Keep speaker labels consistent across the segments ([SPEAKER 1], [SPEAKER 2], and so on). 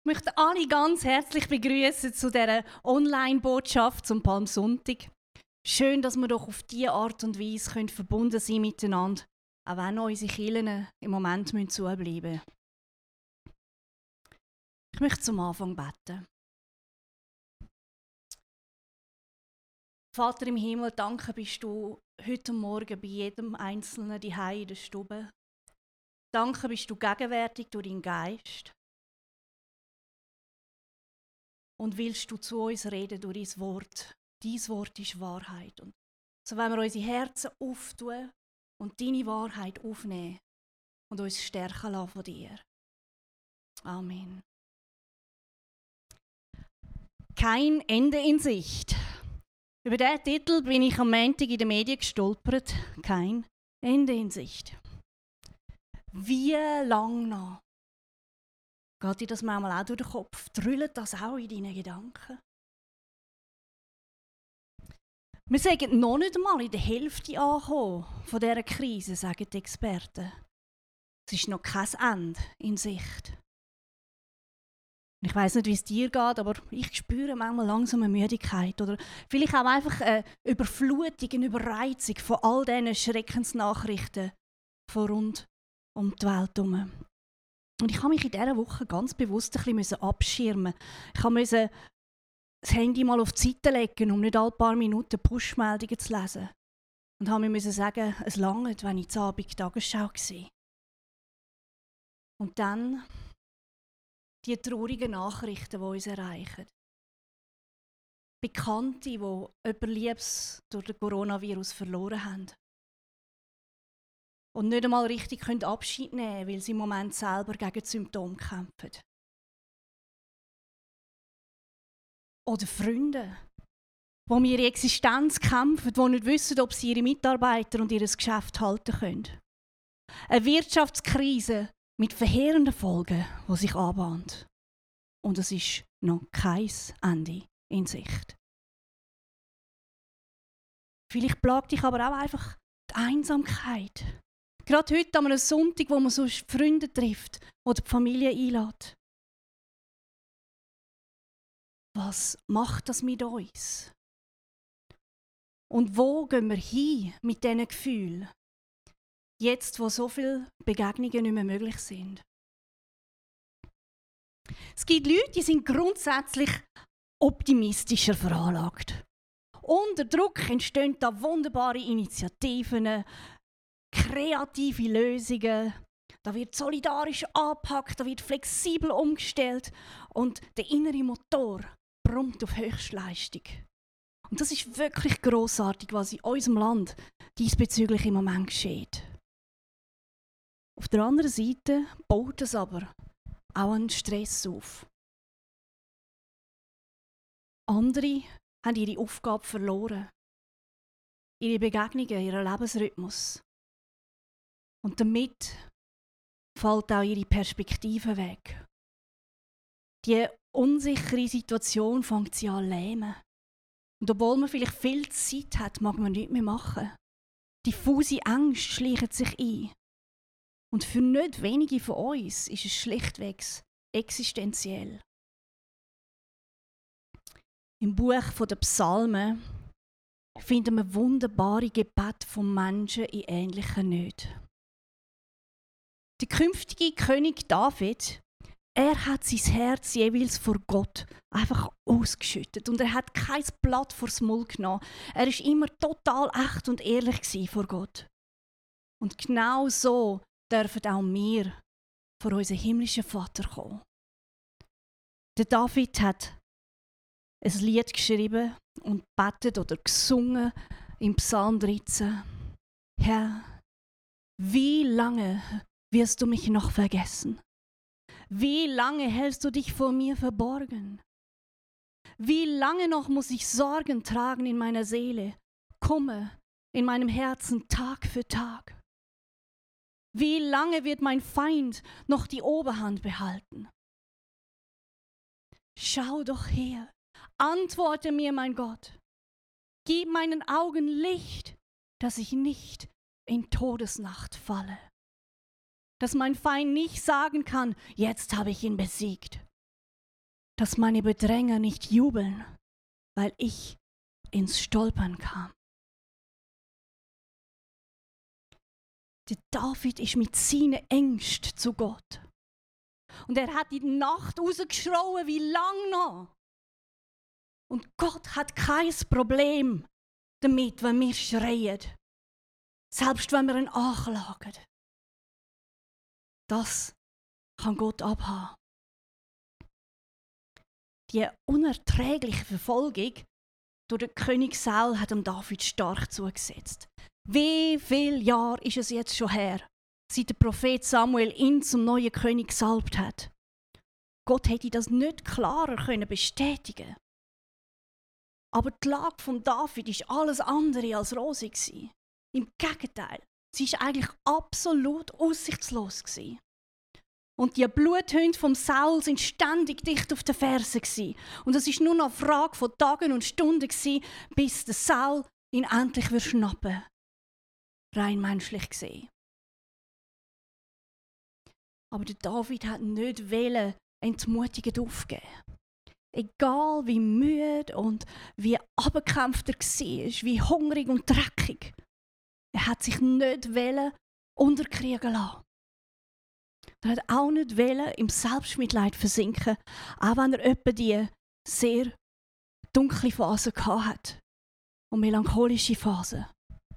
[SPEAKER 1] Ich möchte alle ganz herzlich begrüßen zu dieser Online-Botschaft zum Palmsonntag. Schön, dass wir doch auf diese Art und Weise verbunden sein miteinander, auch wenn unsere Kirchen im Moment zubleiben müssen. Ich möchte zum Anfang beten. Vater im Himmel, danke bist du heute Morgen bei jedem Einzelnen daheim in der Stube. Danke bist du gegenwärtig durch deinen Geist. Und willst du zu uns reden durch dein Wort. Dein Wort ist Wahrheit. Und so wollen wir unsere Herzen auftun und deine Wahrheit aufnehmen und uns stärken lassen von dir. Amen. Kein Ende in Sicht. Über diesen Titel bin ich am Montag in den Medien gestolpert. Kein Ende in Sicht. Wie lange noch? Geht dir das manchmal auch durch den Kopf? Drüllt das auch in deinen Gedanken? Wir sagen noch nicht einmal in der Hälfte angekommen von dieser Krise, sagen die Experten. Es ist noch kein Ende in Sicht. Ich weiss nicht, wie es dir geht, aber ich spüre manchmal langsam eine Müdigkeit oder vielleicht auch einfach eine Überflutung, eine Überreizung von all diesen Schreckensnachrichten von rund um die Welt herum. Und ich habe mich in dieser Woche ganz bewusst ein bisschen abschirmen. Ich musste das Handy mal auf die Seite legen, um nicht alle paar Minuten Push-Meldungen zu lesen. Und habe mir sagen, es langt, wenn ich zu Abend Tagesschau war. Und dann die traurigen Nachrichten, die uns erreichen. Bekannte, die jemand Liebes durch den Coronavirus verloren haben. Und nicht einmal richtig Abschied nehmen können, weil sie im Moment selber gegen die Symptome kämpfen. Oder Freunde, die um ihre Existenz kämpfen, die nicht wissen, ob sie ihre Mitarbeiter und ihr Geschäft halten können. Eine Wirtschaftskrise mit verheerenden Folgen, die sich anbahnt. Und es ist noch kein Ende in Sicht. Vielleicht plagt dich aber auch einfach die Einsamkeit. Gerade heute an einem Sonntag, wo man so Freunde trifft oder die Familie einlädt. Was macht das mit uns? Und wo gehen wir hin mit diesen Gefühlen? Jetzt, wo so viele Begegnungen nicht mehr möglich sind. Es gibt Leute, die sind grundsätzlich optimistischer veranlagt. Unter Druck entstehen da wunderbare Initiativen, kreative Lösungen, da wird solidarisch angepackt, da wird flexibel umgestellt und der innere Motor brummt auf Höchstleistung. Und das ist wirklich grossartig, was in unserem Land diesbezüglich im Moment geschieht. Auf der anderen Seite baut es aber auch einen Stress auf. Andere haben ihre Aufgabe verloren, ihre Begegnungen, ihren Lebensrhythmus. Und damit fällt auch ihre Perspektive weg. Die unsichere Situation fängt sie an zu lähmen. Und obwohl man vielleicht viel Zeit hat, mag man nichts mehr machen. Diffuse Ängste schleichen sich ein. Und für nicht wenige von uns ist es schlichtweg existenziell. Im Buch der Psalmen finden wir wunderbare Gebete von Menschen in ähnlichen Nöten. Der künftige König David, er hat sein Herz jeweils vor Gott einfach ausgeschüttet und er hat kein Blatt vors Maul genommen. Er war immer total echt und ehrlich vor Gott. Und genau so dürfen auch wir vor unseren himmlischen Vater kommen. Der David hat ein Lied geschrieben und betet oder gesungen im Psalm 13. Herr, wie lange wirst du mich noch vergessen? Wie lange hältst du dich vor mir verborgen? Wie lange noch muss ich Sorgen tragen in meiner Seele, Kummer in meinem Herzen Tag für Tag? Wie lange wird mein Feind noch die Oberhand behalten? Schau doch her, antworte mir, mein Gott. Gib meinen Augen Licht, dass ich nicht in Todesnacht falle. Dass mein Feind nicht sagen kann, jetzt habe ich ihn besiegt. dass meine Bedränger nicht jubeln, weil ich ins Stolpern kam. Der David ist mit seinen Ängsten zu Gott. Und er hat in die Nacht rausgeschrien, wie lang noch. Und Gott hat kein Problem damit, wenn wir schreien. Selbst wenn wir ihn anklagen. Das kann Gott abhaben. Die unerträgliche Verfolgung durch den König Saul hat dem David stark zugesetzt. Wie viele Jahre ist es jetzt schon her, seit der Prophet Samuel ihn zum neuen König gesalbt hat? Gott hätte das nicht klarer bestätigen können. Aber die Lage von David war alles andere als rosig. Im Gegenteil, sie war eigentlich absolut aussichtslos. Und die Bluthunde vom Saul sind ständig dicht auf den Fersen. Und es war nur noch eine Frage von Tagen und Stunden, bis der Saul ihn endlich schnappen würde. Rein menschlich gesehen. Aber der David hat nicht entmutigend aufgeben. Egal wie müde und wie abgekämpft er war, wie hungrig und dreckig. Er hat sich nicht unterkriegen lassen. Er hat auch nicht im Selbstmitleid versinken, auch wenn er etwa die sehr dunkle Phase hatte und melancholische Phase.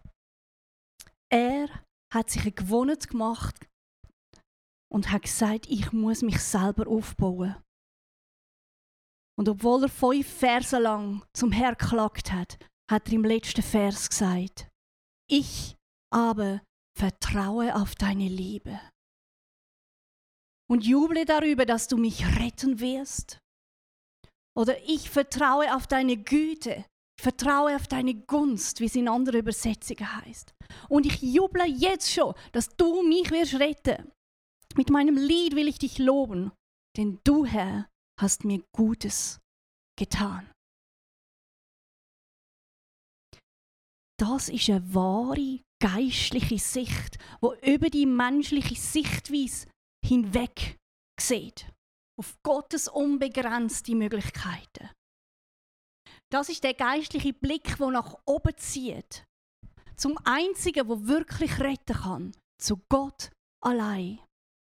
[SPEAKER 1] Er hat sich eine Gewohnheit gemacht und hat gesagt, ich muss mich selber aufbauen. Und obwohl er 5 Verse lang zum Herrn geklagt hat, hat er im letzten Vers gesagt, ich aber vertraue auf deine Liebe. Und juble darüber, dass du mich retten wirst. Oder ich vertraue auf deine Güte, ich vertraue auf deine Gunst, wie es in anderen Übersetzungen heißt. Und ich juble jetzt schon, dass du mich wirst retten. Mit meinem Lied will ich dich loben, denn du, Herr, hast mir Gutes getan. Das ist eine wahre geistliche Sicht, die über die menschliche Sichtweise hinweg sieht. Auf Gottes unbegrenzte Möglichkeiten. Das ist der geistliche Blick, der nach oben zieht. Zum Einzigen, der wirklich retten kann. Zu Gott allein.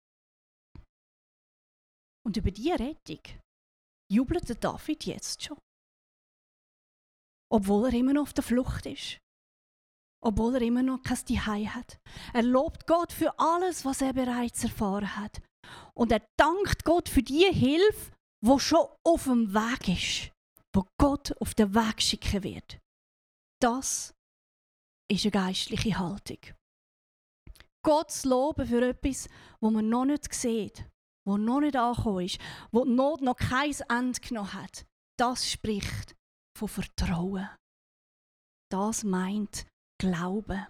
[SPEAKER 1] Und über diese Rettung jubelt der David jetzt schon. Obwohl er immer noch auf der Flucht ist. Obwohl er immer noch kein Zuhause hat. Er lobt Gott für alles, was er bereits erfahren hat. Und er dankt Gott für die Hilfe, die schon auf dem Weg ist. Wo Gott auf den Weg schicken wird. Das ist eine geistliche Haltung. Gott zu loben für etwas, das man noch nicht sieht, das noch nicht angekommen ist, wo die Not noch kein Ende genommen hat, das spricht von Vertrauen. Das meint Glauben.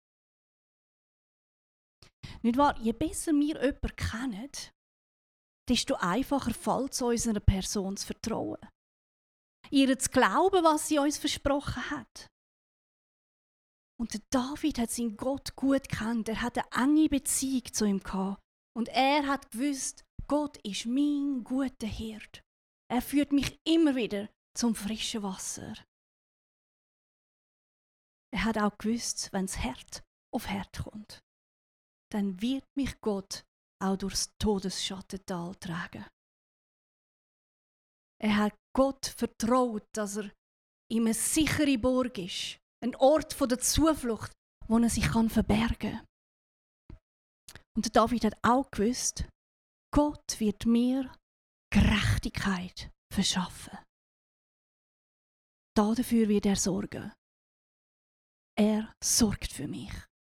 [SPEAKER 1] Nicht wahr? Je besser wir jemanden kennen, desto einfacher fällt es uns, einer Person zu vertrauen. Ihr zu glauben, was sie uns versprochen hat. Und der David hat seinen Gott gut gekannt. Er hat eine enge Beziehung zu ihm gehabt. Und er hat gewusst, Gott ist mein guter Hirt. Er führt mich immer wieder zum frischen Wasser. Er hat auch gewusst, wenn es hart auf hart kommt, dann wird mich Gott auch durchs Todesschattental tragen. Er hat Gott vertraut, dass er ihm eine sichere Burg ist, ein Ort der Zuflucht, wo er sich verbergen kann. Und der David hat auch gewusst, Gott wird mir Gerechtigkeit verschaffen. Dafür wird er sorgen. Er sorgt für mich.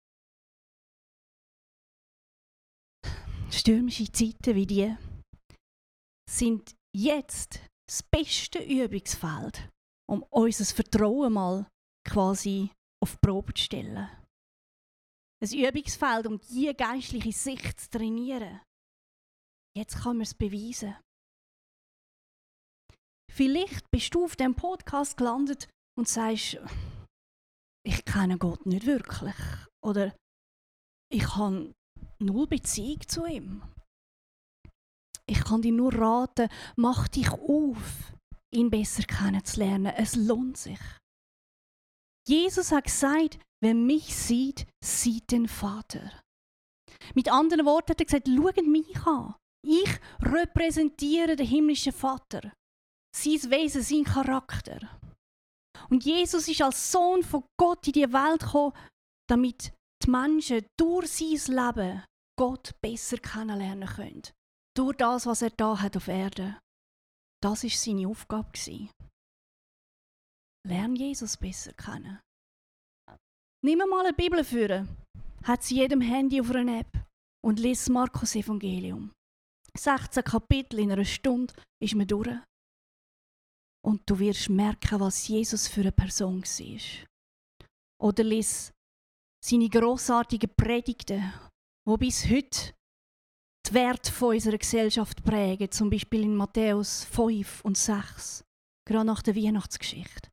[SPEAKER 1] Stürmische Zeiten wie die sind jetzt das beste Übungsfeld, um unser Vertrauen mal quasi auf die Probe zu stellen. Ein Übungsfeld, um diese geistliche Sicht zu trainieren. Jetzt kann man es beweisen. Vielleicht bist du auf diesem Podcast gelandet und sagst, ich kenne Gott nicht wirklich. Oder ich habe null Beziehung zu ihm. Ich kann dir nur raten, mach dich auf, ihn besser kennenzulernen. Es lohnt sich. Jesus hat gesagt, wer mich sieht, sieht den Vater. Mit anderen Worten hat er gesagt, schaut mich an. Ich repräsentiere den himmlischen Vater. Sein Wesen, sein Charakter. Und Jesus ist als Sohn von Gott in die Welt gekommen, damit die Menschen durch sein Leben Gott besser kennenlernen können. Durch das, was er da hat auf Erde. Das war seine Aufgabe. Lern Jesus besser kennen. Nimm mal eine Bibel vor. Hat sie jedem Handy auf einer App und lies Markus Evangelium. 16 Kapitel in einer Stunde ist man durch. Und du wirst merken, was Jesus für eine Person war. Oder lies seine grossartigen Predigten, die bis heute die Werte unserer Gesellschaft prägen, zum Beispiel in Matthäus 5 und 6, gerade nach der Weihnachtsgeschichte.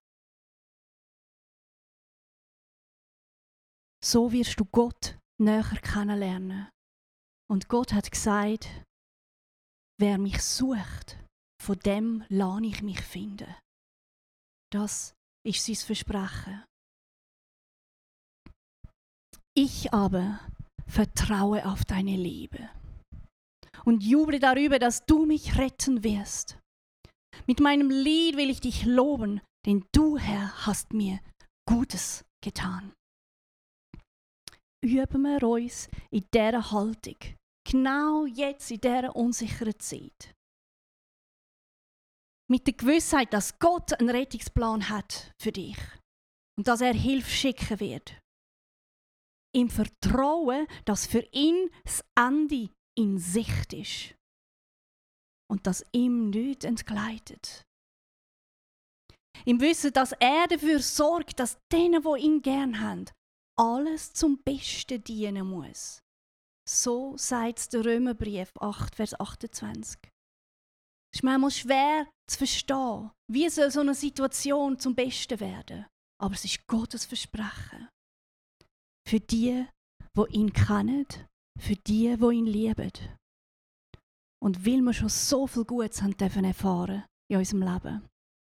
[SPEAKER 1] So wirst du Gott näher kennenlernen. Und Gott hat gesagt, wer mich sucht, von dem lasse ich mich finden. Das ist sein Versprechen. Ich aber vertraue auf deine Liebe und juble darüber, dass du mich retten wirst. Mit meinem Lied will ich dich loben, denn du, Herr, hast mir Gutes getan. Üben wir uns in dieser Haltung, genau jetzt in dieser unsicheren Zeit. Mit der Gewissheit, dass Gott einen Rettungsplan hat für dich und dass er Hilfe schicken wird. Im Vertrauen, dass für ihn das Ende in Sicht ist und dass ihm nichts entgleitet. Im Wissen, dass er dafür sorgt, dass denen, die ihn gern haben, alles zum Besten dienen muss. So sagt es der Römerbrief 8, Vers 28. Es ist manchmal schwer zu verstehen, wie soll so eine Situation zum Besten werden. Aber es ist Gottes Versprechen. Für die, die ihn kennen, für die, die ihn lieben. Und weil wir schon so viel Gutes haben dürfen erfahren in unserem Leben.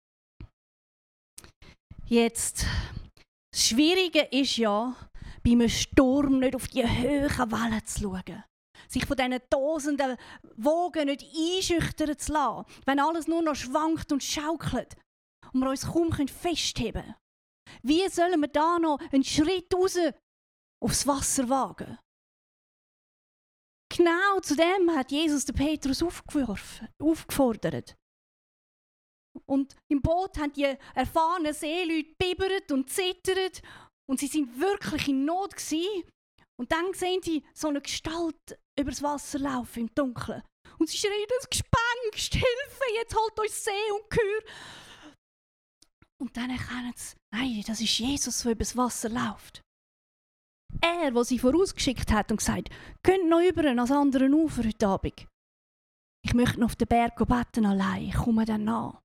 [SPEAKER 1] Jetzt, das Schwierige ist ja, bei einem Sturm nicht auf die hohen Wellen zu schauen. Sich von diesen tosenden Wogen nicht einschüchtern zu lassen, wenn alles nur noch schwankt und schaukelt und wir uns kaum festheben können. Wie sollen wir da noch einen Schritt raus aufs Wasser wagen? Genau zu dem hat Jesus den Petrus aufgefordert. Und im Boot haben die erfahrenen Seeleute bibbert und zittert und sie sind wirklich in Not gewesen. Und dann sehen sie so eine Gestalt übers Wasser laufen im Dunkeln. Und sie schreien, das Gespenst, Hilfe, jetzt holt euch See und Kühe. Und dann erkennen sie, nein, das ist Jesus, der übers Wasser läuft. Er, der sie vorausgeschickt hat und gesagt, geht noch über ans andere Ufer heute Abend. Ich möchte noch auf den Berg beten allein, ich komme dann nach.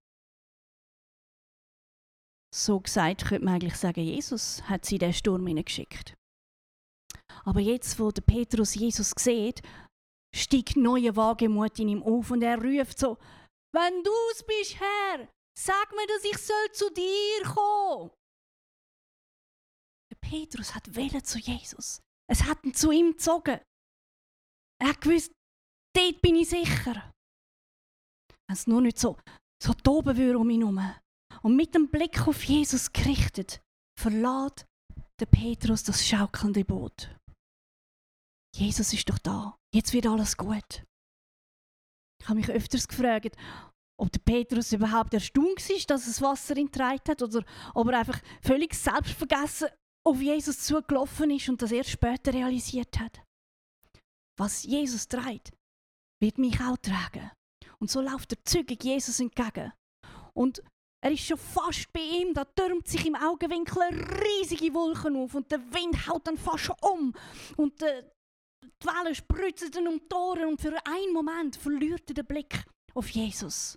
[SPEAKER 1] So gesagt, könnte man eigentlich sagen, Jesus hat sie in den Sturm hineingeschickt. Aber jetzt, wo der Petrus Jesus sieht, steigt neue Wagemut in ihm auf und er ruft so, wenn du es bist, Herr, sag mir, dass ich zu dir kommen soll. Der Petrus hat wollen zu Jesus. Es hat ihn zu ihm gezogen. Er hat gewusst, dort bin ich sicher. Wenn es nur nicht so toben würde um ihn herum. Und mit dem Blick auf Jesus gerichtet, verlässt der Petrus das schaukelnde Boot. Jesus ist doch da. Jetzt wird alles gut. Ich habe mich öfters gefragt, ob der Petrus überhaupt erstaunt war, dass das Wasser ihn getragen hat, oder ob er einfach völlig selbstvergessen auf Jesus zugelaufen ist und das erst später realisiert hat. Was Jesus trägt, wird mich auch tragen. Und so läuft der zügig Jesus entgegen. Und er ist schon fast bei ihm, da türmt sich im Augenwinkel riesige Wolken auf und der Wind haut dann fast schon um. Und die Wellen spritzen dann um die Ohren und für einen Moment verliert er den Blick auf Jesus.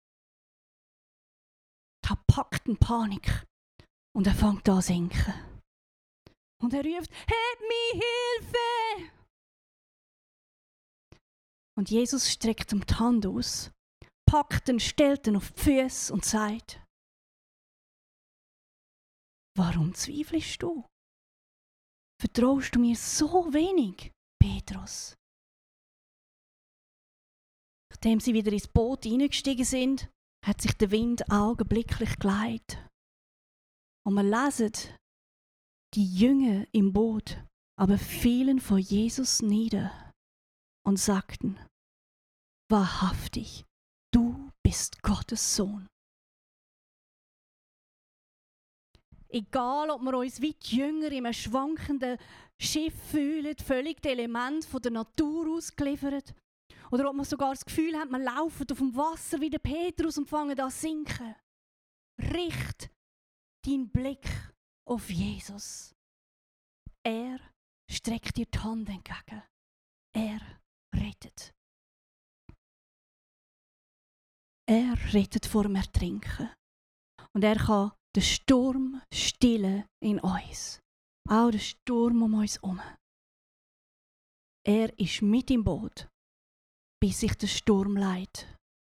[SPEAKER 1] Da packt ihn Panik und er fängt an zu sinken. Und er ruft, «Heb mich, Hilfe!» Und Jesus streckt ihm die Hand aus, packt ihn, stellt ihn auf die Füße und sagt: Warum zweifelst du? Vertraust du mir so wenig, Petrus? Nachdem sie wieder ins Boot hineingestiegen sind, hat sich der Wind augenblicklich geleitet. Und wir lesen, die Jünger im Boot aber fielen vor Jesus nieder und sagten: Wahrhaftig, du bist Gottes Sohn. Egal, ob wir uns wie die Jünger in einem schwankenden Schiff fühlen, völlig die Elemente von der Natur ausgeliefert, oder ob man sogar das Gefühl hat, man lauft auf dem Wasser wie der Petrus und fangen an zu sinken. Richt deinen Blick auf Jesus. Er streckt dir die Hand entgegen. Er rettet. Er rettet vor dem Ertrinken. Und er kann den Sturm stillen in uns. Auch den Sturm um uns herum. Er ist mit im Boot, bis sich der Sturm leitet.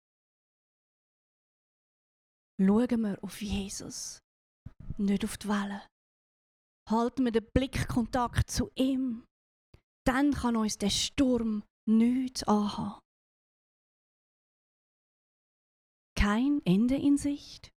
[SPEAKER 1] Schauen wir auf Jesus, nicht auf die Wellen. Halten wir den Blickkontakt zu ihm. Dann kann uns der Sturm nichts anhaben. Kein Ende in Sicht.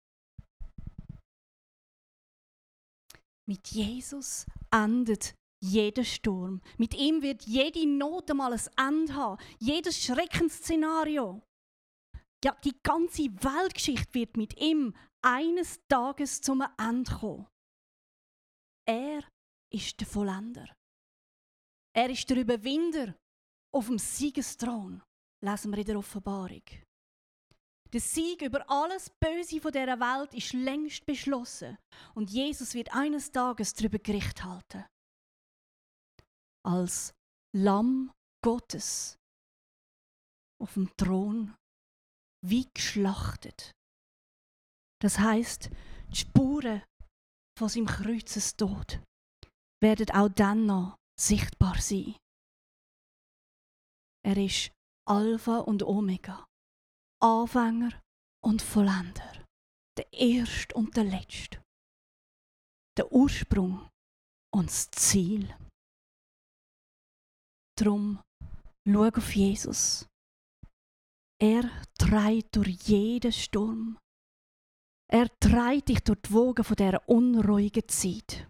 [SPEAKER 1] Mit Jesus endet jeder Sturm. Mit ihm wird jede Not einmal ein Ende haben. Jedes Schreckensszenario. Ja, die ganze Weltgeschichte wird mit ihm eines Tages zum Ende kommen. Er ist der Vollender. Er ist der Überwinder auf dem Siegesthron, lesen wir in der Offenbarung. Der Sieg über alles Böse von dieser Welt ist längst beschlossen und Jesus wird eines Tages darüber Gericht halten. Als Lamm Gottes auf dem Thron wie geschlachtet. Das heisst, die Spuren von seinem Kreuzestod werden auch dann noch sichtbar sein. Er ist Alpha und Omega, Anfänger und Vollender, der Erste und der Letzte, der Ursprung und das Ziel. Darum schau auf Jesus. Er trägt durch jeden Sturm. Er trägt dich durch die Wogen von dieser unruhigen Zeit.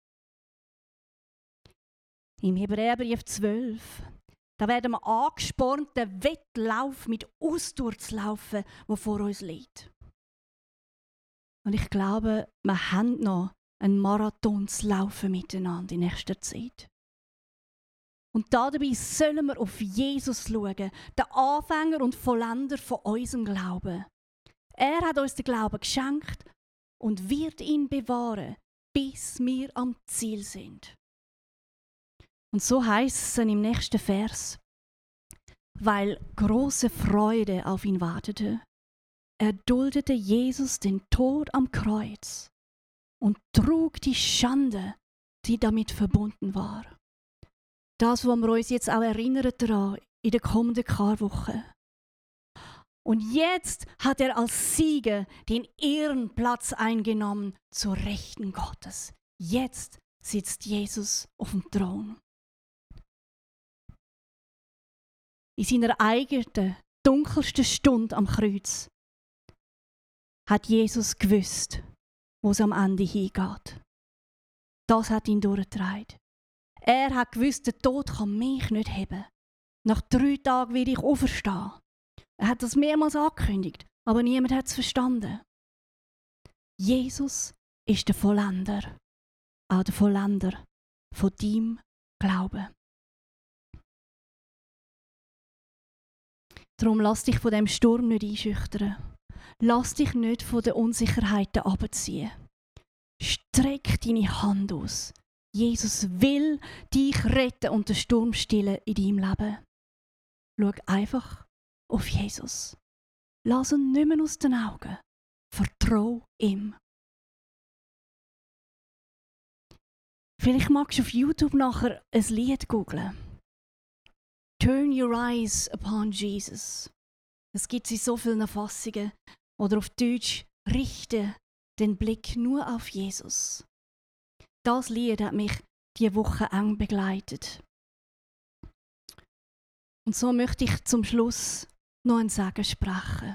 [SPEAKER 1] Im Hebräerbrief 12, da werden wir angespornt, den Wettlauf mit Ausdauer zu laufen, der vor uns liegt. Und ich glaube, wir haben noch einen Marathon zu laufen miteinander in nächster Zeit. Und dabei sollen wir auf Jesus schauen, den Anfänger und Vollender von unserem Glauben. Er hat uns den Glauben geschenkt und wird ihn bewahren, bis wir am Ziel sind. Und so heißt es im nächsten Vers: Weil große Freude auf ihn wartete, erduldete Jesus den Tod am Kreuz und trug die Schande, die damit verbunden war. Das, was wir uns jetzt auch erinnern daran in der kommenden Karwoche. Und jetzt hat er als Sieger den Ehrenplatz eingenommen zur Rechten Gottes. Jetzt sitzt Jesus auf dem Thron. In seiner eigenen, dunkelsten Stunde am Kreuz hat Jesus gewusst, wo es am Ende hingeht. Das hat ihn durchgetragen. Er hat gewusst, der Tod kann mich nicht heben. Nach 3 Tagen werde ich auferstehen. Er hat das mehrmals angekündigt, aber niemand hat es verstanden. Jesus ist der Vollender, auch der Vollender von deinem Glauben. Darum lass dich von dem Sturm nicht einschüchtern. Lass dich nicht von den Unsicherheiten abziehen. Streck deine Hand aus. Jesus will dich retten und den Sturm stillen in deinem Leben. Schau einfach auf Jesus. Lass ihn nicht mehr aus den Augen. Vertrau ihm. Vielleicht magst du auf YouTube nachher ein Lied googlen. Turn your eyes upon Jesus. Das gibt es in so vielen Fassungen. Oder auf Deutsch, richte den Blick nur auf Jesus. Das Lied hat mich diese Woche eng begleitet. Und so möchte ich zum Schluss noch ein Segen sprechen.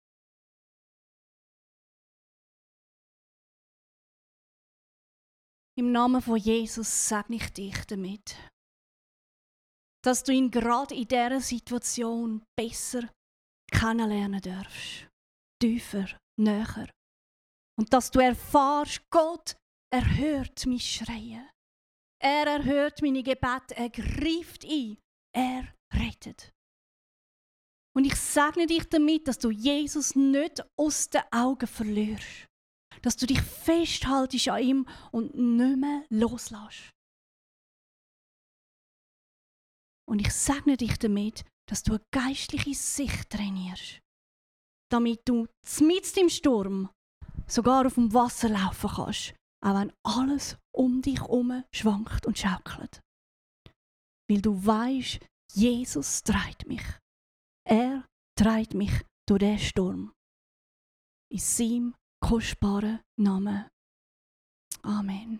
[SPEAKER 1] Im Namen von Jesus segne ich dich damit, dass du ihn gerade in dieser Situation besser kennenlernen darfst. Tiefer, näher. Und dass du erfährst, Gott erhört mein Schreien. Er erhört meine Gebete, er greift ein, er rettet. Und ich segne dich damit, dass du Jesus nicht aus den Augen verlierst. Dass du dich festhaltest an ihm und nicht mehr loslässt. Und ich segne dich damit, dass du eine geistliche Sicht trainierst. Damit du mitten im Sturm sogar auf dem Wasser laufen kannst, auch wenn alles um dich herum schwankt und schaukelt. Weil du weisst, Jesus trägt mich. Er trägt mich durch den Sturm. In seinem kostbaren Namen. Amen.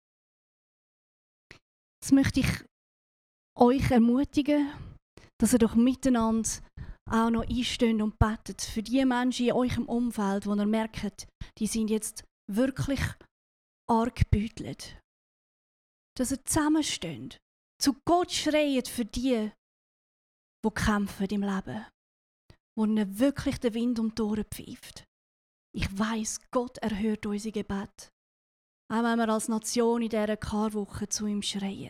[SPEAKER 1] Jetzt möchte ich euch ermutigen, dass ihr doch miteinander auch noch einsteht und betet für die Menschen in eurem Umfeld, wo ihr merkt, die sind jetzt wirklich arg gebeutelt. Dass ihr zusammensteht, zu Gott schreit für die kämpfen im Leben, wo ihnen wirklich der Wind um die Ohren pfeift. Ich weiss, Gott erhört unsere Gebete, auch wenn wir als Nation in dieser Karwoche zu ihm schreien.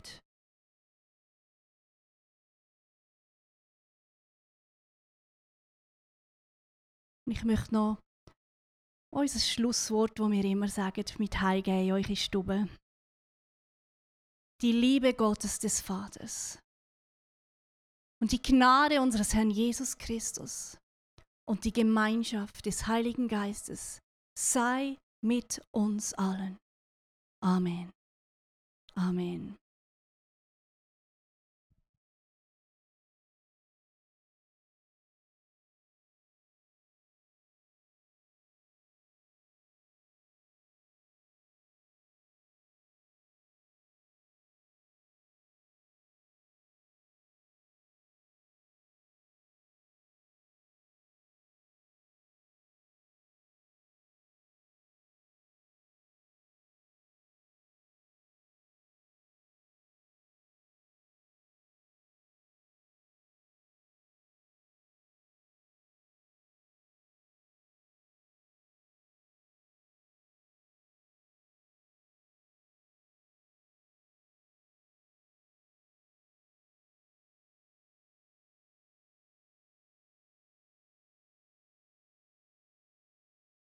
[SPEAKER 1] Ich möchte noch unser Schlusswort, das wir immer sagen, mit heimgeben in eure Stube. Die Liebe Gottes des Vaters und die Gnade unseres Herrn Jesus Christus und die Gemeinschaft des Heiligen Geistes sei mit uns allen. Amen. Amen.